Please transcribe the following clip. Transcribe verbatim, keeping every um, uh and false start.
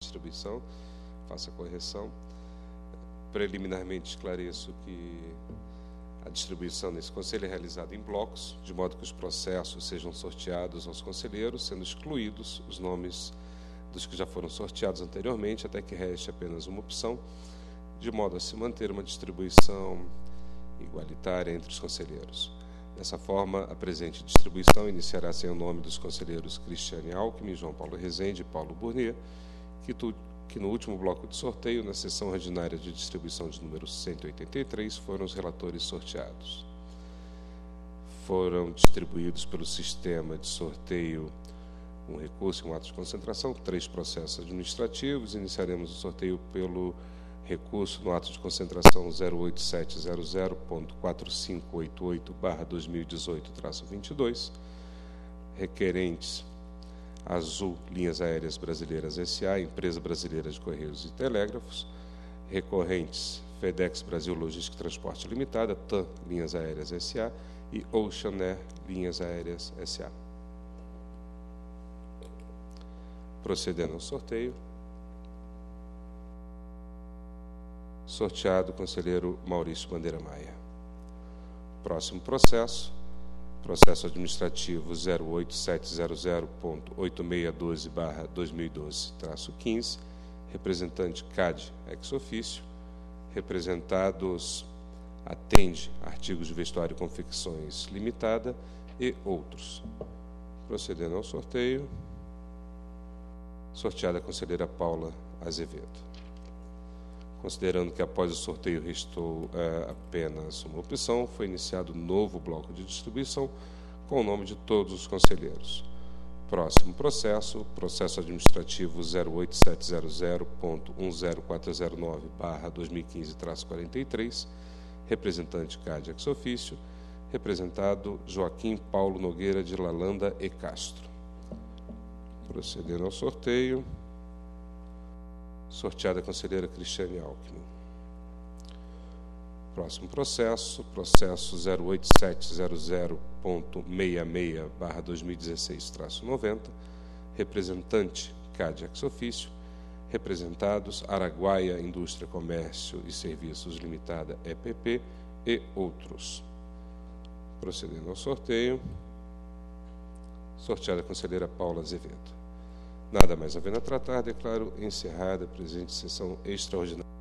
distribuição, faça a correção. Preliminarmente esclareço que a distribuição nesse conselho é realizada em blocos, de modo que os processos sejam sorteados aos conselheiros, sendo excluídos os nomes dos que já foram sorteados anteriormente, até que reste apenas uma opção, de modo a se manter uma distribuição igualitária entre os conselheiros. Dessa forma, a presente distribuição iniciará sem o nome dos conselheiros Cristiane Alckmin, João Paulo Rezende e Paulo Burnier, que, tu, que no último bloco de sorteio, na sessão ordinária de distribuição de número cento e oitenta e três, foram os relatores sorteados. Foram distribuídos pelo sistema de sorteio um recurso e um ato de concentração, três processos administrativos. Iniciaremos o sorteio pelo recurso no ato de concentração zero oito sete zero zero ponto quatro cinco oito oito barra dois mil e dezoito traço vinte e dois, requerentes Azul Linhas Aéreas Brasileiras S A, Empresa Brasileira de Correios e Telégrafos, recorrentes FedEx Brasil Logística e Transporte Limitada, T A M Linhas Aéreas S A e Ocean Air Linhas Aéreas S A. Procedendo ao sorteio. Sorteado o conselheiro Maurício Bandeira Maia. Próximo processo, processo administrativo zero oito sete zero zero ponto oito seis um dois barra dois mil e doze traço quinze, representante C A D ex ofício, representados Atende Artigos de Vestuário e Confecções Limitada e outros. Procedendo ao sorteio. Sorteada a conselheira Paula Azevedo. Considerando que após o sorteio restou é, apenas uma opção, foi iniciado um novo bloco de distribuição com o nome de todos os conselheiros. Próximo processo, processo administrativo zero oito sete zero zero ponto um zero quatro zero nove barra dois mil e quinze traço quarenta e três, representante C A D ex ofício, representado Joaquim Paulo Nogueira de Lalanda e Castro. Procedendo ao sorteio. Sorteada a conselheira Cristiane Alckmin. Próximo processo, processo zero oito sete zero zero ponto seis seis barra dois mil e dezesseis traço noventa, representante C A D ex ofício, representados Araguaia Indústria, Comércio e Serviços Limitada E P P e outros. Procedendo ao sorteio. Sorteada a conselheira Paula Azevedo. Nada mais havendo a tratar, declaro encerrada a presente sessão extraordinária.